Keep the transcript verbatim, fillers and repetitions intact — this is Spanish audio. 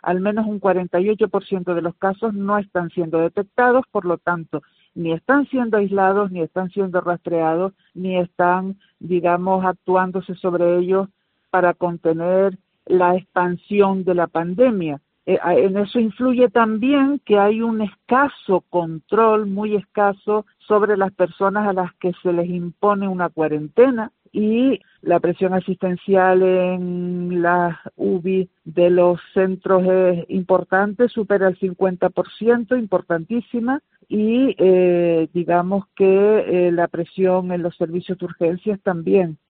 al menos un cuarenta y ocho por ciento de los casos no están siendo detectados, por lo tanto, ni están siendo aislados, ni están siendo rastreados, ni están, digamos, actuándose sobre ellos para contener la expansión de la pandemia. Eh, en eso influye también que hay un escaso control, muy escaso, sobre las personas a las que se les impone una cuarentena, y la presión asistencial en las U B I de los centros es importante, supera el cincuenta por ciento, importantísima, y eh, digamos que eh, la presión en los servicios de urgencias también.